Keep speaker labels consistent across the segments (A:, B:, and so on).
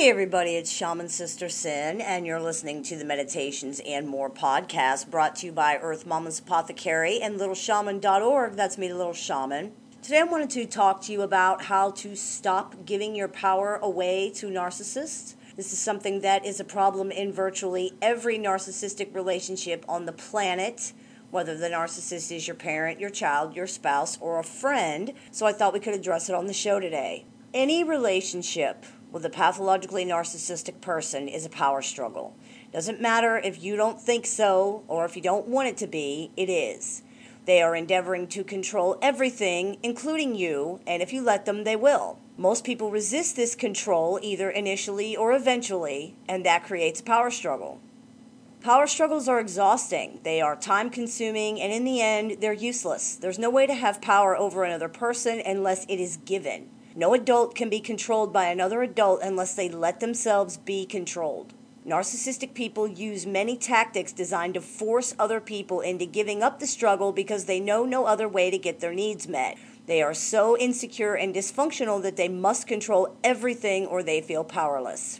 A: Hey everybody, it's Shaman Sister Sin, and you're listening to the Meditations and More podcast brought to you by Earth Mama's Apothecary and LittleShaman.org. That's me, the Little Shaman. Today I wanted to talk to you about how to stop giving your power away to narcissists. This is something that is a problem in virtually every narcissistic relationship on the planet, whether the narcissist is your parent, your child, your spouse, or a friend. So I thought we could address it on the show today. Any relationship with a pathologically narcissistic person is a power struggle. Doesn't matter if you don't think so or if you don't want it to be, it is. They are endeavoring to control everything, including you, and if you let them, they will. Most people resist this control either initially or eventually, and that creates a power struggle. Power struggles are exhausting. They are time-consuming, and in the end, they're useless. There's no way to have power over another person unless it is given. No adult can be controlled by another adult unless they let themselves be controlled. Narcissistic people use many tactics designed to force other people into giving up the struggle because they know no other way to get their needs met. They are so insecure and dysfunctional that they must control everything or they feel powerless.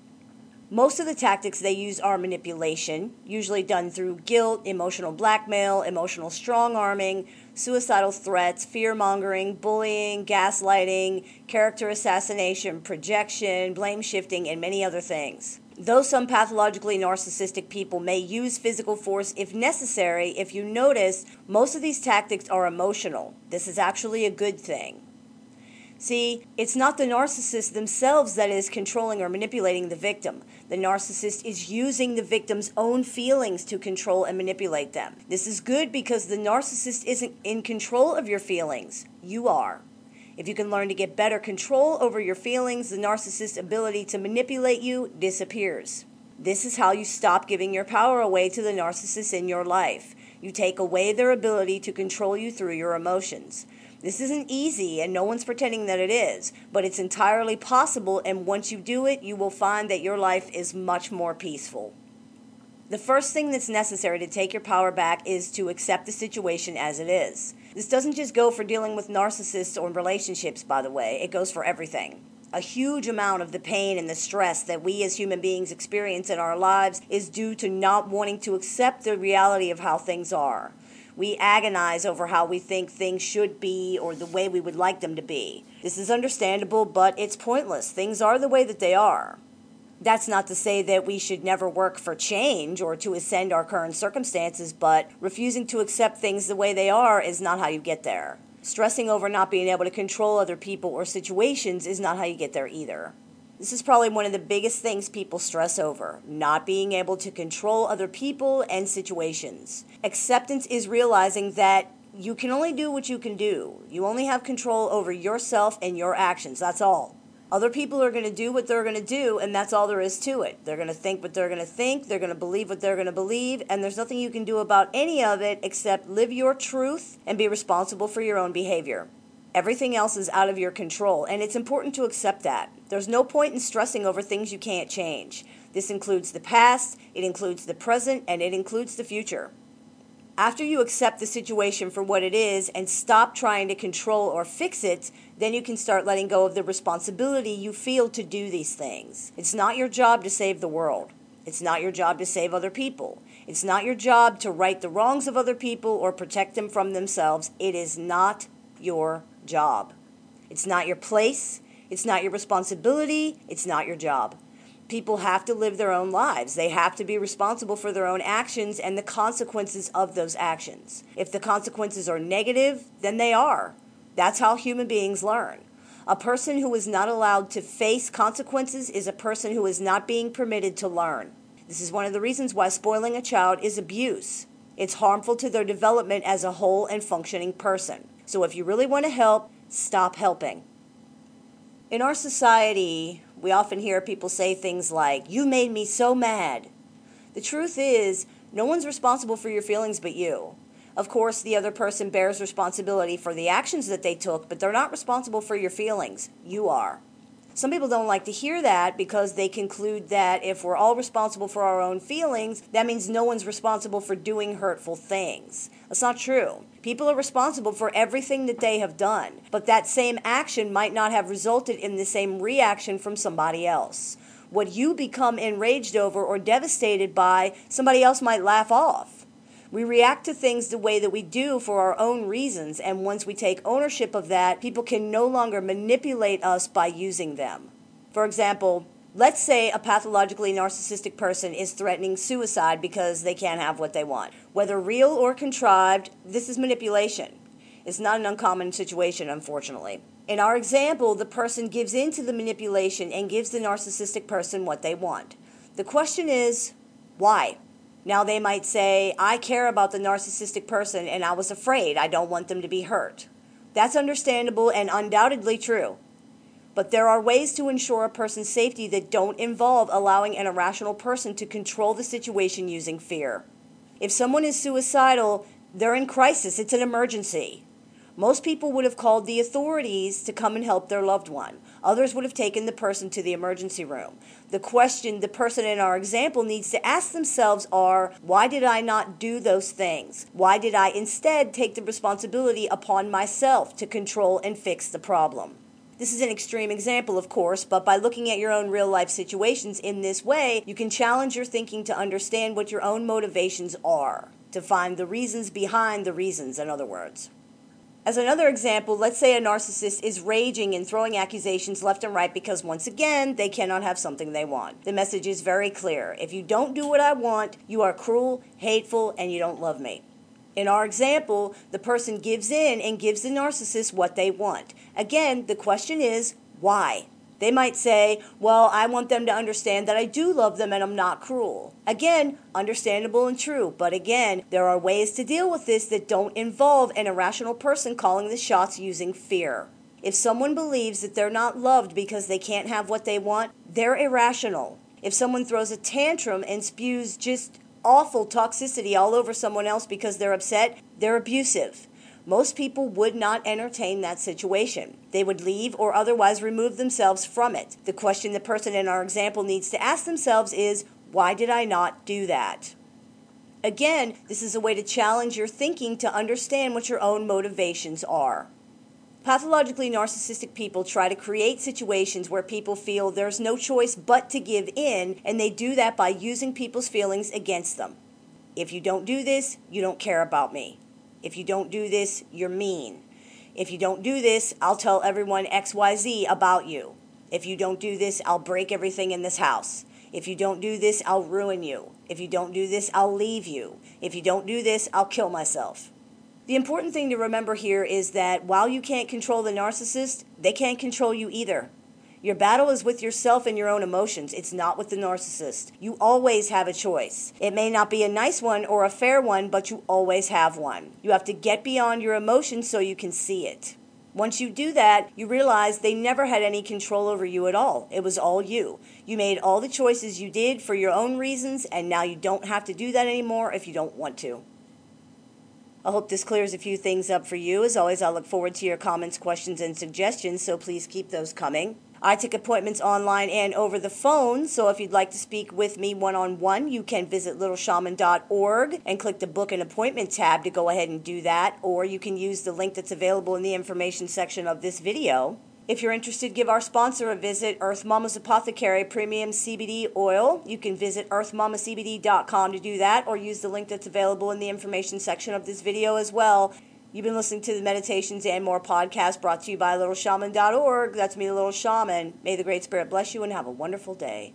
A: Most of the tactics they use are manipulation, usually done through guilt, emotional blackmail, emotional strong-arming, suicidal threats, fear-mongering, bullying, gaslighting, character assassination, projection, blame shifting, and many other things. Though some pathologically narcissistic people may use physical force if necessary, if you notice, most of these tactics are emotional. This is actually a good thing. See, it's not the narcissist themselves that is controlling or manipulating the victim. The narcissist is using the victim's own feelings to control and manipulate them. This is good because the narcissist isn't in control of your feelings. You are. If you can learn to get better control over your feelings, the narcissist's ability to manipulate you disappears. This is how you stop giving your power away to the narcissist in your life. You take away their ability to control you through your emotions. This isn't easy, and no one's pretending that it is, but it's entirely possible, and once you do it, you will find that your life is much more peaceful. The first thing that's necessary to take your power back is to accept the situation as it is. This doesn't just go for dealing with narcissists or relationships, by the way. It goes for everything. A huge amount of the pain and the stress that we as human beings experience in our lives is due to not wanting to accept the reality of how things are. We agonize over how we think things should be or the way we would like them to be. This is understandable, but it's pointless. Things are the way that they are. That's not to say that we should never work for change or to ascend our current circumstances, but refusing to accept things the way they are is not how you get there. Stressing over not being able to control other people or situations is not how you get there either. This is probably one of the biggest things people stress over, not being able to control other people and situations. Acceptance is realizing that you can only do what you can do. You only have control over yourself and your actions, that's all. Other people are going to do what they're going to do, and that's all there is to it. They're going to think what they're going to think, they're going to believe what they're going to believe, and there's nothing you can do about any of it except live your truth and be responsible for your own behavior. Everything else is out of your control, and it's important to accept that. There's no point in stressing over things you can't change. This includes the past, it includes the present, and it includes the future. After you accept the situation for what it is and stop trying to control or fix it, then you can start letting go of the responsibility you feel to do these things. It's not your job to save the world. It's not your job to save other people. It's not your job to right the wrongs of other people or protect them from themselves. It is not your job. It's not your place. It's not your responsibility. It's not your job. People have to live their own lives. They have to be responsible for their own actions and the consequences of those actions. If the consequences are negative, then they are. That's how human beings learn. A person who is not allowed to face consequences is a person who is not being permitted to learn. This is one of the reasons why spoiling a child is abuse. It's harmful to their development as a whole and functioning person. So if you really want to help, stop helping. In our society, we often hear people say things like, "You made me so mad." The truth is, no one's responsible for your feelings but you. Of course, the other person bears responsibility for the actions that they took, but they're not responsible for your feelings. You are. Some people don't like to hear that because they conclude that if we're all responsible for our own feelings, that means no one's responsible for doing hurtful things. That's not true. People are responsible for everything that they have done, but that same action might not have resulted in the same reaction from somebody else. What you become enraged over or devastated by, somebody else might laugh off. We react to things the way that we do for our own reasons, and once we take ownership of that, people can no longer manipulate us by using them. For example, let's say a pathologically narcissistic person is threatening suicide because they can't have what they want. Whether real or contrived, this is manipulation. It's not an uncommon situation, unfortunately. In our example, the person gives in to the manipulation and gives the narcissistic person what they want. The question is, why? Now they might say, I care about the narcissistic person and I was afraid. I don't want them to be hurt. That's understandable and undoubtedly true. But there are ways to ensure a person's safety that don't involve allowing an irrational person to control the situation using fear. If someone is suicidal, they're in crisis. It's an emergency. Most people would have called the authorities to come and help their loved one. Others would have taken the person to the emergency room. The question the person in our example needs to ask themselves are, why did I not do those things? Why did I instead take the responsibility upon myself to control and fix the problem? This is an extreme example, of course, but by looking at your own real-life situations in this way, you can challenge your thinking to understand what your own motivations are, to find the reasons behind the reasons, in other words. As another example, let's say a narcissist is raging and throwing accusations left and right because, once again, they cannot have something they want. The message is very clear. If you don't do what I want, you are cruel, hateful, and you don't love me. In our example, the person gives in and gives the narcissist what they want. Again, the question is, why? They might say, well, I want them to understand that I do love them and I'm not cruel. Again, understandable and true. But again, there are ways to deal with this that don't involve an irrational person calling the shots using fear. If someone believes that they're not loved because they can't have what they want, they're irrational. If someone throws a tantrum and spews just awful toxicity all over someone else because they're upset, they're abusive. Most people would not entertain that situation. They would leave or otherwise remove themselves from it. The question the person in our example needs to ask themselves is, why did I not do that? Again, this is a way to challenge your thinking to understand what your own motivations are. Pathologically narcissistic people try to create situations where people feel there's no choice but to give in, and they do that by using people's feelings against them. If you don't do this, you don't care about me. If you don't do this, you're mean. If you don't do this, I'll tell everyone XYZ about you. If you don't do this, I'll break everything in this house. If you don't do this, I'll ruin you. If you don't do this, I'll leave you. If you don't do this, I'll kill myself. The important thing to remember here is that while you can't control the narcissist, they can't control you either. Your battle is with yourself and your own emotions. It's not with the narcissist. You always have a choice. It may not be a nice one or a fair one, but you always have one. You have to get beyond your emotions so you can see it. Once you do that, you realize they never had any control over you at all. It was all you. You made all the choices you did for your own reasons, and now you don't have to do that anymore if you don't want to. I hope this clears a few things up for you. As always, I look forward to your comments, questions, and suggestions, so please keep those coming. I take appointments online and over the phone, so if you'd like to speak with me one-on-one, you can visit littleshaman.org and click the Book an Appointment tab to go ahead and do that, or you can use the link that's available in the information section of this video. If you're interested, give our sponsor a visit, Earth Mama's Apothecary Premium CBD Oil. You can visit earthmamacbd.com to do that, or use the link that's available in the information section of this video as well. You've been listening to the Meditations and More podcast brought to you by littleshaman.org. That's me, the Little Shaman. May the Great Spirit bless you and have a wonderful day.